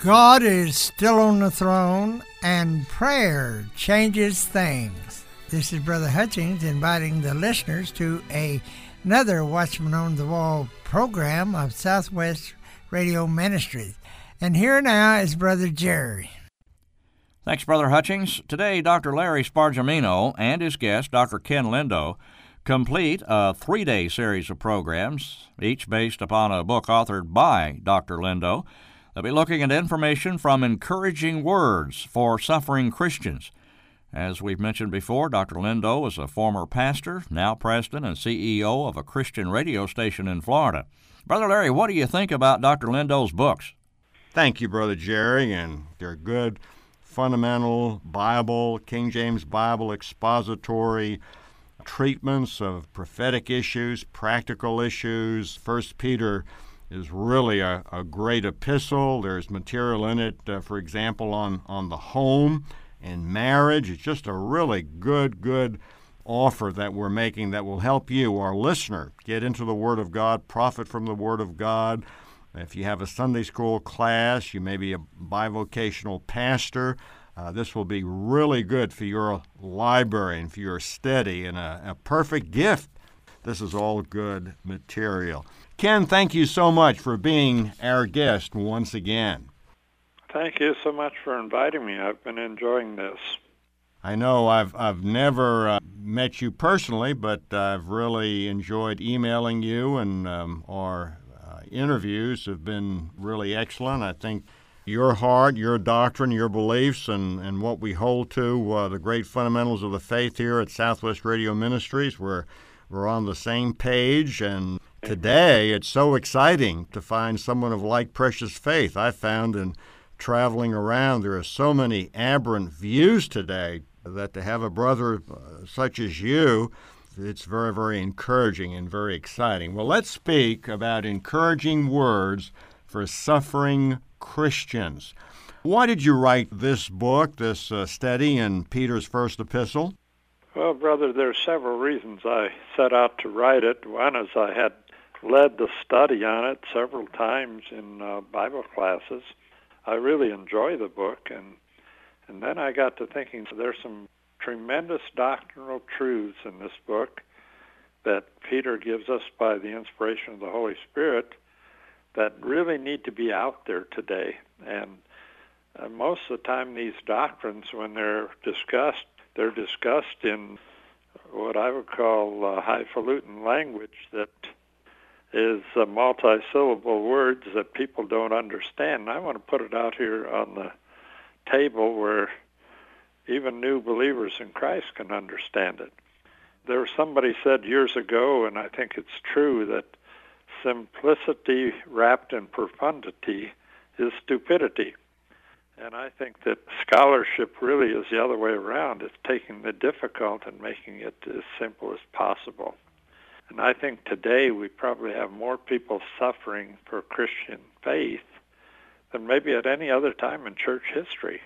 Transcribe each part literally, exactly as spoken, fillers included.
God is still on the throne, and prayer changes things. This is Brother Hutchings inviting the listeners to a, another Watchman on the Wall program of Southwest Radio Ministries. And here now is Brother Jerry. Thanks, Brother Hutchings. Today, Doctor Larry Spargimino and his guest, Doctor Ken Lindo, complete a three-day series of programs, each based upon a book authored by Doctor Lindo. They'll be looking at information from encouraging words for suffering Christians. As we've mentioned before, Doctor Lindo is a former pastor, now president and C E O of a Christian radio station in Florida. Brother Larry, what do you think about Doctor Lindo's books? Thank you, Brother Jerry, and they're good, fundamental Bible, King James Bible expository treatments of prophetic issues, practical issues. First Peter is really a, a great epistle. There's material in it, uh, for example, on, on the home and marriage. It's just a really good, good offer that we're making that will help you, our listener, get into the Word of God, profit from the Word of God. If you have a Sunday school class, you may be a bivocational pastor, uh, this will be really good for your library and for your study, and a, a perfect gift. This is all good material. Ken, thank you so much for being our guest once again. Thank you so much for inviting me. I've been enjoying this. I know I've I've never uh, met you personally, but I've really enjoyed emailing you, and um, our uh, interviews have been really excellent. I think your heart, your doctrine, your beliefs, and, and what we hold to, uh, the great fundamentals of the faith here at Southwest Radio Ministries, we're, we're on the same page, and today, it's so exciting to find someone of like precious faith. I found in traveling around, there are so many aberrant views today that to have a brother uh, such as you, it's very, very encouraging and very exciting. Well, let's speak about encouraging words for suffering Christians. Why did you write this book, this uh, study in Peter's first epistle? Well, brother, there are several reasons I set out to write it. One is I had led the study on it several times in uh, Bible classes. I really enjoy the book, and and then I got to thinking there's some tremendous doctrinal truths in this book that Peter gives us by the inspiration of the Holy Spirit that really need to be out there today. And uh, most of the time these doctrines, when they're discussed, they're discussed in what I would call uh, highfalutin language that is uh, multi-syllable words that people don't understand. And I want to put it out here on the table where even new believers in Christ can understand it. There was somebody said years ago, and I think it's true, that simplicity wrapped in profundity is stupidity. And I think that scholarship really is the other way around. It's taking the difficult and making it as simple as possible. And I think today we probably have more people suffering for Christian faith than maybe at any other time in church history.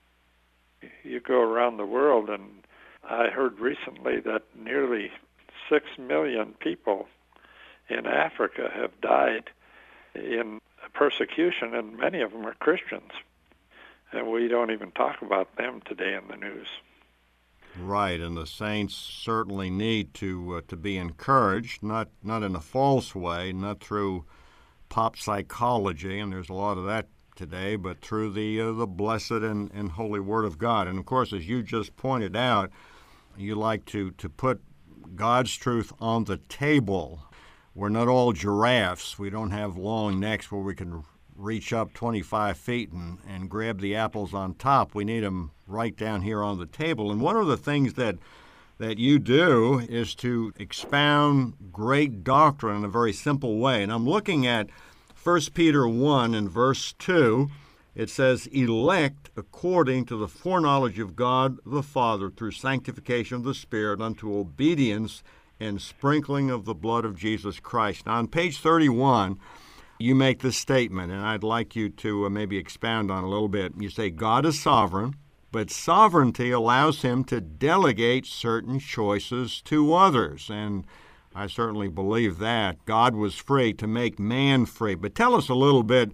You go around the world, and I heard recently that nearly six million people in Africa have died in persecution, and many of them are Christians. And we don't even talk about them today in the news. Right, and the saints certainly need to uh, to be encouraged, not not in a false way, not through pop psychology, and there's a lot of that today, but through the uh, the blessed and, and holy Word of God. And of course, as you just pointed out, you like to, to put God's truth on the table. We're not all giraffes. We don't have long necks where we can reach up twenty-five feet and, and grab the apples on top. We need them right down here on the table. And one of the things that that you do is to expound great doctrine in a very simple way. And I'm looking at First Peter one and verse two. It says, elect according to the foreknowledge of God the Father through sanctification of the Spirit unto obedience and sprinkling of the blood of Jesus Christ. Now on page thirty-one, you make this statement, and I'd like you to uh, maybe expound on it a little bit. You say, God is sovereign, but sovereignty allows him to delegate certain choices to others. And I certainly believe that. God was free to make man free. But tell us a little bit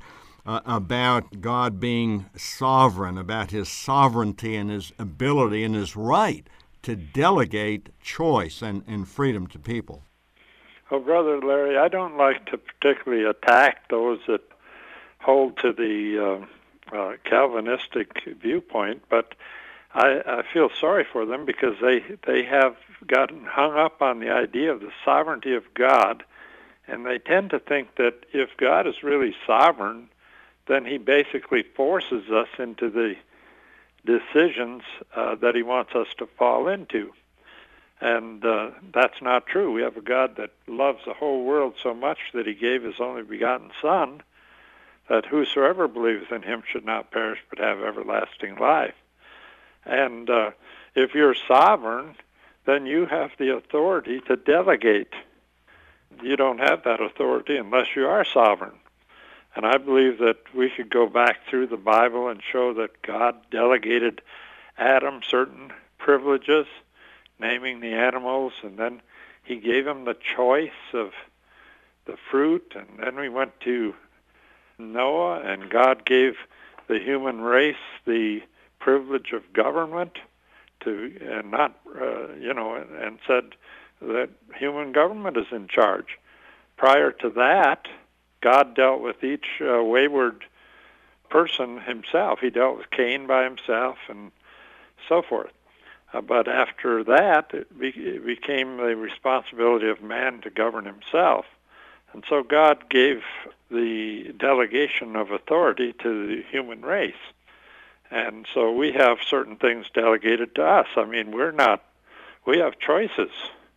uh, about God being sovereign, about his sovereignty and his ability and his right to delegate choice and, and freedom to people. Well, Brother Larry, I don't like to particularly attack those that hold to the uh, uh, Calvinistic viewpoint, but I, I feel sorry for them because they, they have gotten hung up on the idea of the sovereignty of God, and they tend to think that if God is really sovereign, then he basically forces us into the decisions uh, that he wants us to fall into. And uh, that's not true. We have a God that loves the whole world so much that he gave his only begotten Son, that whosoever believes in him should not perish but have everlasting life. And uh, if you're sovereign, then you have the authority to delegate. You don't have that authority unless you are sovereign. And I believe that we could go back through the Bible and show that God delegated Adam certain privileges, naming the animals, and then he gave him the choice of the fruit, and then we went to Noah, and God gave the human race the privilege of government to, and not, uh, you know, and, and said that human government is in charge. Prior to that, God dealt with each uh, wayward person himself. He dealt with Cain by himself and so forth. Uh, but after that, it, be, it became the responsibility of man to govern himself. And so God gave the delegation of authority to the human race. And so we have certain things delegated to us. I mean, we're not, we have choices.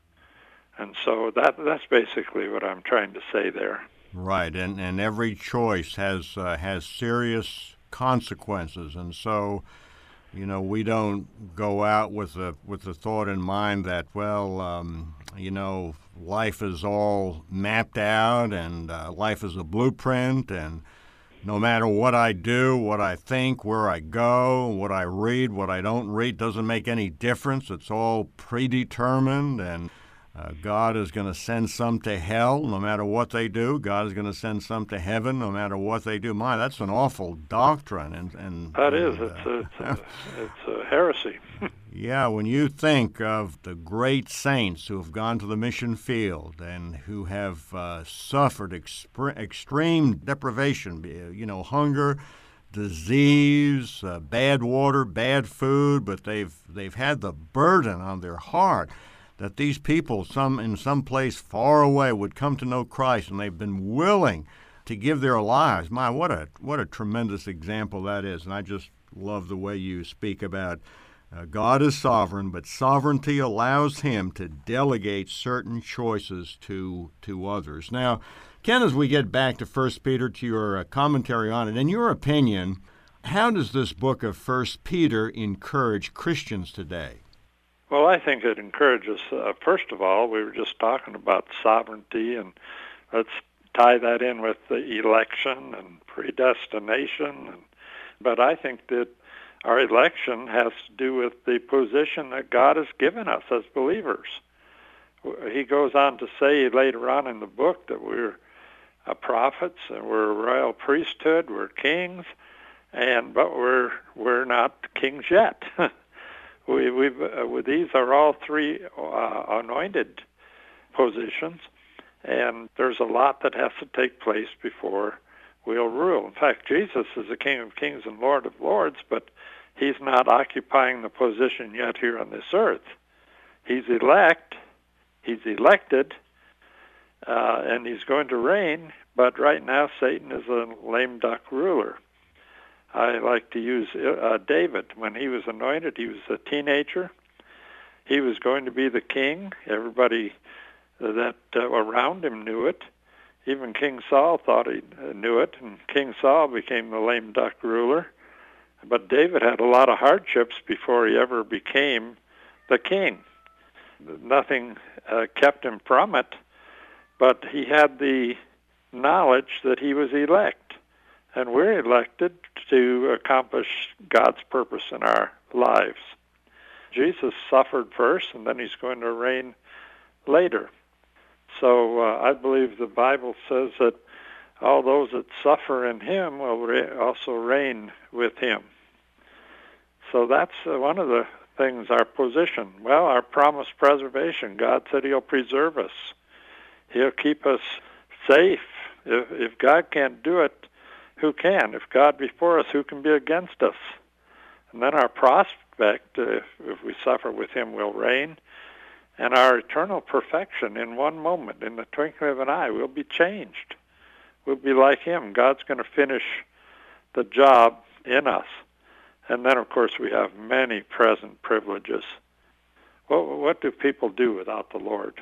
And so that that's basically what I'm trying to say there. Right, and, and every choice has uh, has serious consequences. And so, you know, we don't go out with the, with the thought in mind that, well, um, you know, life is all mapped out and uh, life is a blueprint, and no matter what I do, what I think, where I go, what I read, what I don't read, doesn't make any difference. It's all predetermined, and uh, God is going to send some to hell no matter what they do. God is going to send some to heaven no matter what they do. My, that's an awful doctrine. And, and That and, is. It's, uh, a, it's, a, it's a heresy. Yeah, when you think of the great saints who have gone to the mission field and who have uh, suffered expre- extreme deprivation, you know, hunger, disease, uh, bad water, bad food, but they've they've had the burden on their heart that these people, some in some place far away, would come to know Christ, and they've been willing to give their lives. My, what a what a tremendous example that is, and I just love the way you speak about. Uh, God is sovereign, but sovereignty allows him to delegate certain choices to to others. Now, Ken, as we get back to First Peter, to your uh, commentary on it, in your opinion, how does this book of First Peter encourage Christians today? Well, I think it encourages, uh, first of all, we were just talking about sovereignty, and let's tie that in with the election and predestination. And, but I think that our election has to do with the position that God has given us as believers. He goes on to say later on in the book that we're uh, prophets and we're a royal priesthood, we're kings, and but we're we're not kings yet. we we've uh, these are all three uh, anointed positions, and there's a lot that has to take place before we'll rule. In fact, Jesus is the King of Kings and Lord of Lords, but he's not occupying the position yet here on this earth. He's elect, he's elected, uh, and he's going to reign, but right now Satan is a lame duck ruler. I like to use uh, David. When he was anointed, he was a teenager. He was going to be the king. Everybody that uh, around him knew it. Even King Saul thought he knew it, and King Saul became the lame duck ruler. But David had a lot of hardships before he ever became the king. Nothing uh, kept him from it, but he had the knowledge that he was elect. And we're elected to accomplish God's purpose in our lives. Jesus suffered first, and then he's going to reign later. So uh, I believe the Bible says that all those that suffer in him will re- also reign with him. So that's uh, one of the things, our position. Well, our promised preservation. God said he'll preserve us. He'll keep us safe. If, if God can't do it, who can? If God be for us, who can be against us? And then our prospect, uh, if, if we suffer with him, will reign. And our eternal perfection in one moment, in the twinkling of an eye, will be changed. We'll be like him. God's going to finish the job in us. And then, of course, we have many present privileges. What, what do people do without the Lord?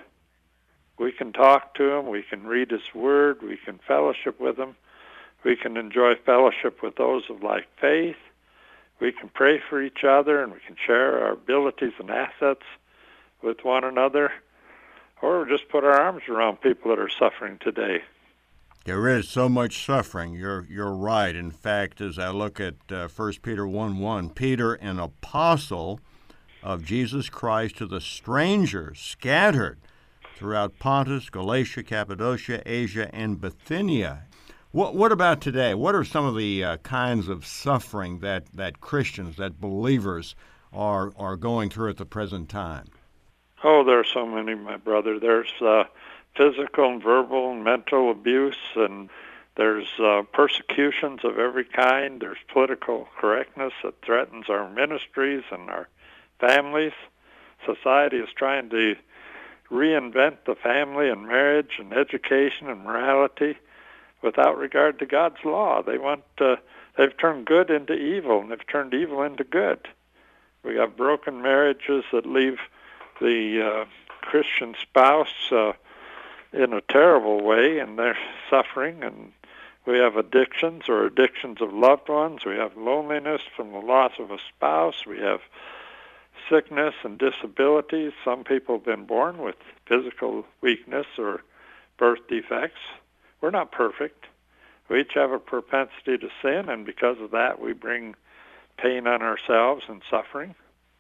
We can talk to him. We can read his word. We can fellowship with him. We can enjoy fellowship with those of like faith. We can pray for each other, and we can share our abilities and assets with one another, or just put our arms around people that are suffering today. There is so much suffering. You're you're right. In fact, as I look at uh, First Peter one one, Peter, an apostle of Jesus Christ to the strangers scattered throughout Pontus, Galatia, Cappadocia, Asia, and Bithynia. What what about today? What are some of the uh, kinds of suffering that, that Christians, that believers are are going through at the present time? Oh, there are so many, my brother. There's uh, physical and verbal and mental abuse, and there's uh, persecutions of every kind. There's political correctness that threatens our ministries and our families. Society is trying to reinvent the family and marriage and education and morality without regard to God's law. They want uh, they've turned good into evil, and they've turned evil into good. We have broken marriages that leave the uh, Christian spouse uh, in a terrible way, and they're suffering. And we have addictions or addictions of loved ones. We have loneliness from the loss of a spouse. We have sickness and disabilities. Some people have been born with physical weakness or birth defects. We're not perfect. We each have a propensity to sin, and because of that, we bring pain on ourselves and suffering.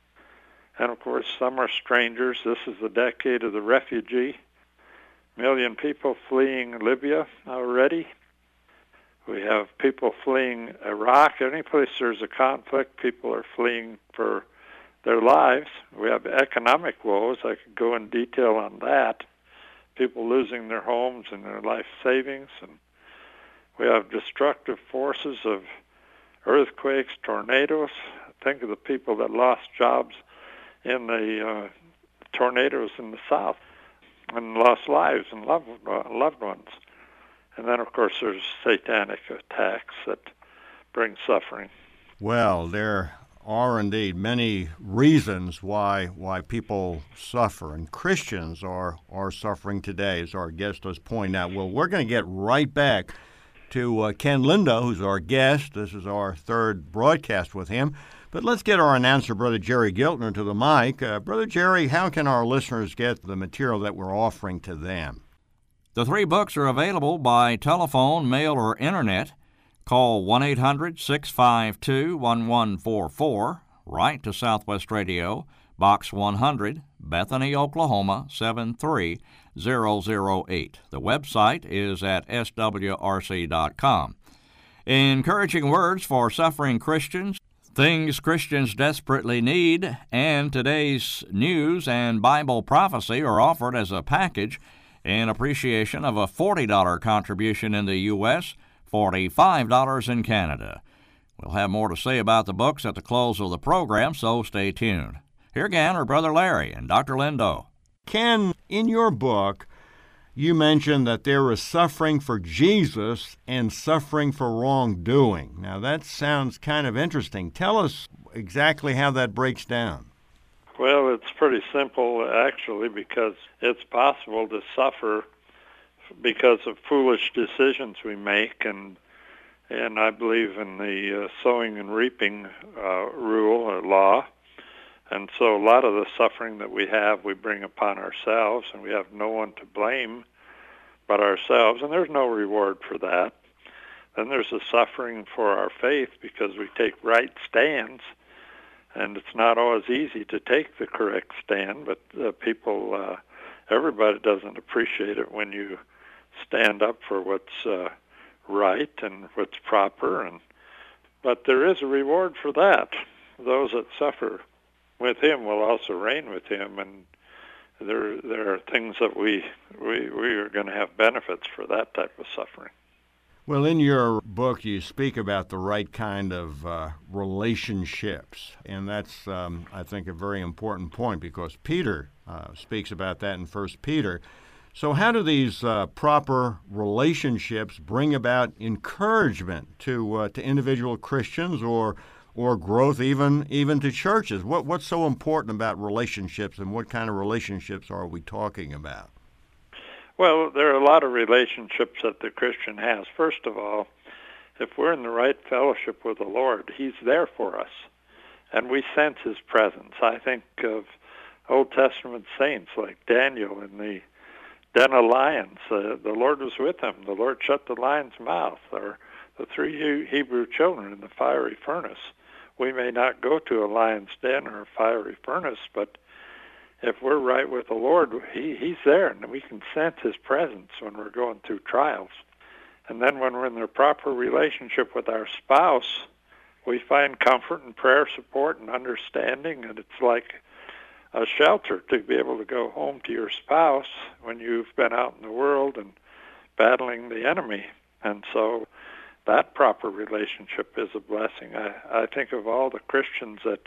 And, of course, some are strangers. This is the decade of the refugee. A million people fleeing Libya already. We have people fleeing Iraq. Any place there's a conflict, people are fleeing for their lives. We have economic woes. I could go in detail on that. People losing their homes and their life savings. And we have destructive forces of earthquakes, tornadoes. Think of the people that lost jobs in the uh, tornadoes in the south and lost lives and loved, uh, loved ones. And then, of course, there's satanic attacks that bring suffering. Well, there are indeed many reasons why why people suffer, and Christians are, are suffering today, as our guest was pointing out. Well, we're going to get right back to uh, Ken Lindo, who's our guest. This is our third broadcast with him. But let's get our announcer, Brother Jerry Giltner, to the mic. Uh, Brother Jerry, how can our listeners get the material that we're offering to them? The three books are available by telephone, mail, or internet. Call one eight hundred six five two one one four four. Write to Southwest Radio, Box one hundred, Bethany, Oklahoma, seven three zero zero eight. The website is at s w r c dot com. Encouraging words for suffering Christians, things Christians desperately need, and today's news and Bible prophecy are offered as a package in appreciation of a forty dollars contribution in the U S, forty-five dollars in Canada. We'll have more to say about the books at the close of the program, so stay tuned. Here again are Brother Larry and Doctor Lindo. Ken, in your book, you mentioned that there is suffering for Jesus and suffering for wrongdoing. Now, that sounds kind of interesting. Tell us exactly how that breaks down. Well, it's pretty simple, actually, because it's possible to suffer because of foolish decisions we make, and and I believe in the uh, sowing and reaping uh, rule or law. And so a lot of the suffering that we have, we bring upon ourselves, and we have no one to blame but ourselves, and there's no reward for that. Then there's the suffering for our faith because we take right stands, and it's not always easy to take the correct stand, but uh, people, uh, everybody doesn't appreciate it when you stand up for what's uh, right and what's proper, and but there is a reward for that. Those that suffer with him will also reign with him, and there there are things that we we, we are going to have benefits for that type of suffering. Well, in your book, you speak about the right kind of uh, relationships, and that's, um, I think, a very important point because Peter uh, speaks about that in First Peter. So how do these uh, proper relationships bring about encouragement to uh, to individual Christians or or growth even even to churches? What What's so important about relationships, and what kind of relationships are we talking about? Well, there are a lot of relationships that the Christian has. First of all, if we're in the right fellowship with the Lord, he's there for us, and we sense his presence. I think of Old Testament saints like Daniel in the den of lions. Uh, the Lord was with him. The Lord shut the lion's mouth. Or the three Hebrew children in the fiery furnace. We may not go to a lion's den or a fiery furnace, but if we're right with the Lord, he, he's there, and we can sense his presence when we're going through trials. And then when we're in the proper relationship with our spouse, we find comfort and prayer support and understanding, and it's like a shelter to be able to go home to your spouse when you've been out in the world and battling the enemy. And so that proper relationship is a blessing. I, I think of all the Christians that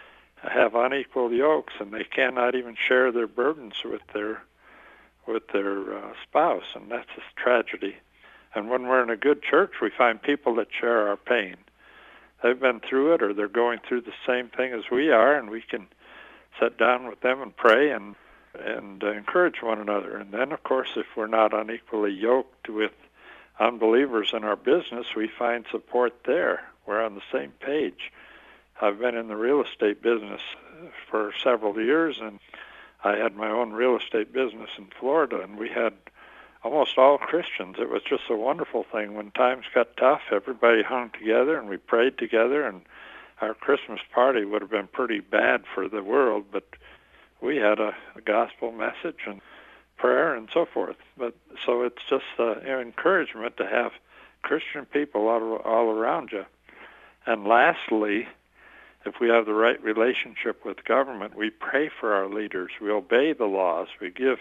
have unequal yokes, and they cannot even share their burdens with their with their uh, spouse, and that's a tragedy. And when we're in a good church, we find people that share our pain. They've been through it, or they're going through the same thing as we are, and we can sit down with them and pray and and uh, encourage one another. And then, of course, if we're not unequally yoked with unbelievers in our business, we find support there. We're on the same page. I've been in the real estate business for several years, and I had my own real estate business in Florida, and we had almost all Christians. It was just a wonderful thing. When times got tough, everybody hung together, and we prayed together, and our Christmas party would have been pretty bad for the world, but we had a, a gospel message and prayer and so forth. But so it's just uh, an encouragement to have Christian people all, all around you. And lastly, if we have the right relationship with government, we pray for our leaders. We obey the laws. We give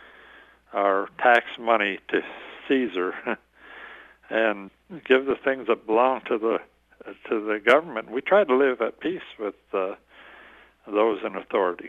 our tax money to Caesar and give the things that belong to the to the government. We try to live at peace with uh, those in authority.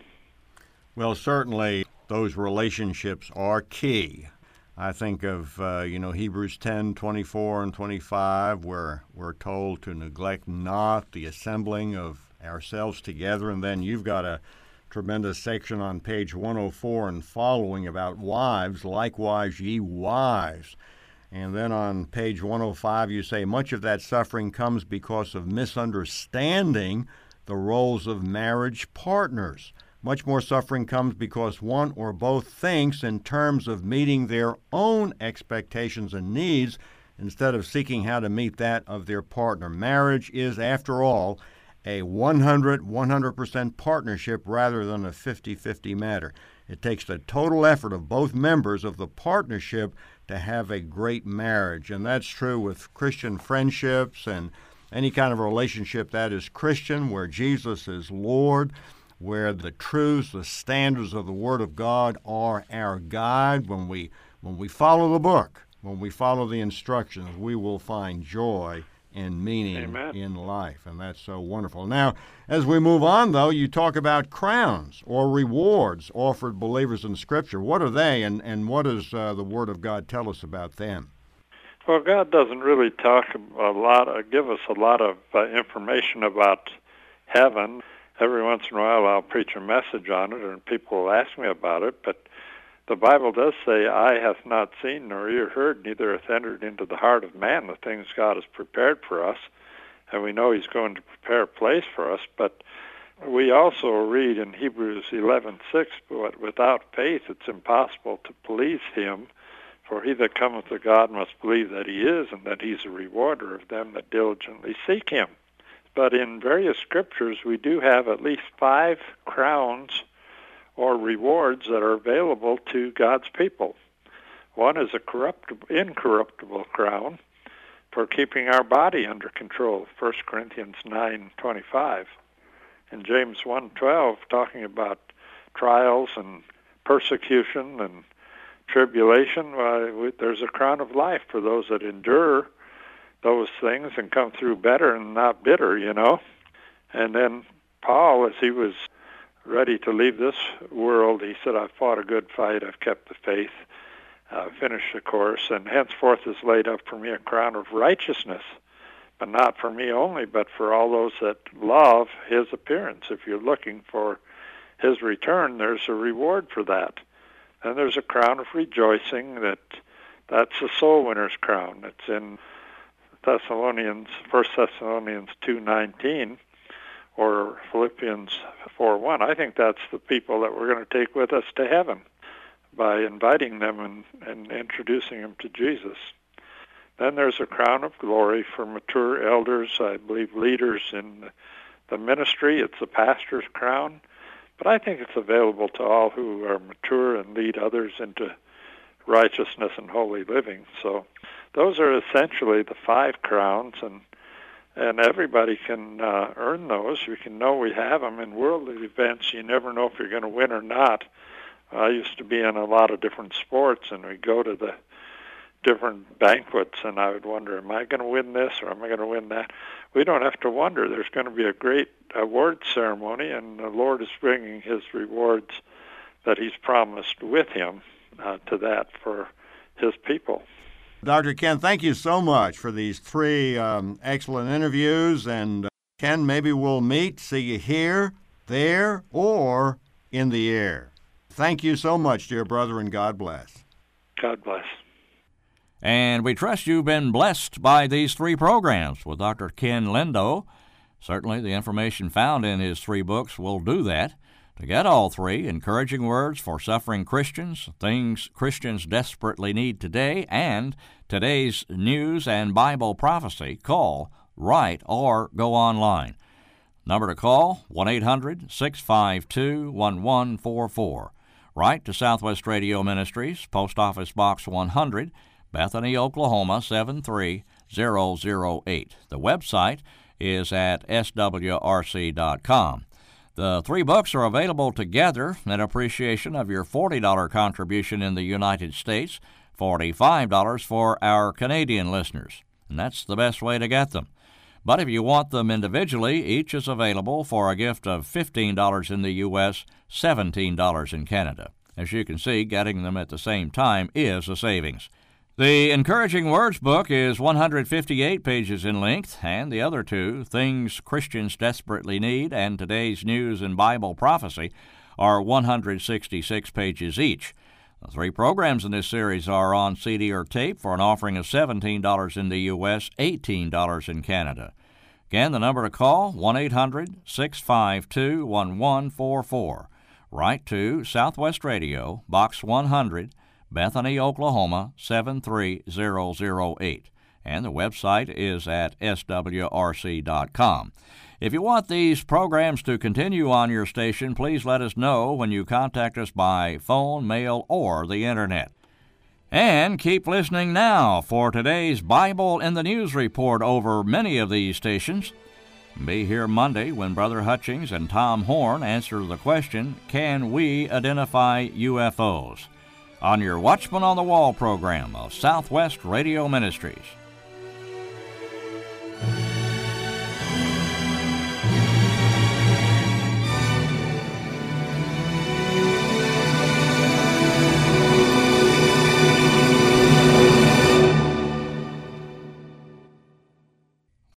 Well, certainly those relationships are key. I think of, uh, you know, Hebrews ten, twenty-four and twenty-five, where we're told to neglect not the assembling of ourselves together. And then you've got a tremendous section on page one oh four and following about wives, likewise ye wives. And then on page one oh five, you say, much of that suffering comes because of misunderstanding the roles of marriage partners. Much more suffering comes because one or both thinks in terms of meeting their own expectations and needs instead of seeking how to meet that of their partner. Marriage is, after all, a one hundred, one hundred percent partnership rather than a fifty-fifty matter. It takes the total effort of both members of the partnership to have a great marriage. And that's true with Christian friendships and any kind of relationship that is Christian, where Jesus is Lord, where the truths, the standards of the Word of God are our guide. When we when we follow the book, when we follow the instructions, we will find joy and meaning Amen. In life, and that's so wonderful. Now, as we move on, though, you talk about crowns or rewards offered believers in Scripture. What are they, and, and what does uh, the Word of God tell us about them? Well, God doesn't really talk a lot, uh, give us a lot of uh, information about heaven. Every once in a while I'll preach a message on it, and people will ask me about it, but the Bible does say, eye hath not seen nor ear heard, neither hath entered into the heart of man the things God has prepared for us. And we know he's going to prepare a place for us, but we also read in Hebrews eleven six, but without faith it's impossible to please him, for he that cometh to God must believe that he is, and that he's a rewarder of them that diligently seek him. But in various scriptures we do have at least five crowns or rewards that are available to God's people. One is a corrupt, incorruptible crown for keeping our body under control, First Corinthians nine twenty-five. And James one twelve, talking about trials and persecution and tribulation, well, there's a crown of life for those that endure those things and come through better and not bitter, you know. And then Paul, as he was ready to leave this world, he said, I've fought a good fight, I've kept the faith, uh, finished the course, and henceforth is laid up for me a crown of righteousness, but not for me only, but for all those that love his appearance. If you're looking for his return, there's a reward for that. And there's a crown of rejoicing, that that's a soul winner's crown. It's in Thessalonians, First Thessalonians two nineteen, or Philippians four one. I think that's the people that we're going to take with us to heaven by inviting them and, and introducing them to Jesus. Then there's a crown of glory for mature elders, I believe leaders in the ministry. It's the pastor's crown. But I think it's available to all who are mature and lead others into righteousness and holy living. So those are essentially the five crowns, and and everybody can uh, earn those. We can know we have them. In worldly events, you never know if you're going to win or not. I used to be in a lot of different sports, and we'd go to the different banquets, and I would wonder, am I going to win this or am I going to win that? We don't have to wonder. There's going to be a great award ceremony, and the Lord is bringing his rewards that he's promised with him uh, to that for his people. Doctor Ken, thank you so much for these three um, excellent interviews. And uh, Ken, maybe we'll meet, see you here, there, or in the air. Thank you so much, dear brother, and God bless. God bless. And we trust you've been blessed by these three programs with Doctor Ken Lindo. Certainly the information found in his three books will do that. To get all three, Encouraging Words for Suffering Christians, Things Christians Desperately Need Today, and Today's News and Bible Prophecy, call, write, or go online. Number to call, one eight hundred, six five two, one one four four. Write to Southwest Radio Ministries, Post Office Box one hundred, Bethany, Oklahoma, seven three zero zero eight. The website is at S W R C dot com. The three books are available together in appreciation of your forty dollars contribution in the United States, forty-five dollars for our Canadian listeners. And that's the best way to get them. But if you want them individually, each is available for a gift of fifteen dollars in the U S, seventeen dollars in Canada. As you can see, getting them at the same time is a savings. The Encouraging Words book is one hundred fifty-eight pages in length, and the other two, Things Christians Desperately Need and Today's News and Bible Prophecy, are one hundred sixty-six pages each. The three programs in this series are on C D or tape for an offering of seventeen dollars in the U S, eighteen dollars in Canada. Again, the number to call, one eight hundred, six five two, one one four four. Write to Southwest Radio, Box one hundred, Bethany, Oklahoma, seven three zero zero eight. And the website is at S W R C dot com. If you want these programs to continue on your station, please let us know when you contact us by phone, mail, or the Internet. And keep listening now for today's Bible in the News report over many of these stations. Be here Monday when Brother Hutchings and Tom Horn answer the question, can we identify U F Os? On your Watchman on the Wall program of Southwest Radio Ministries.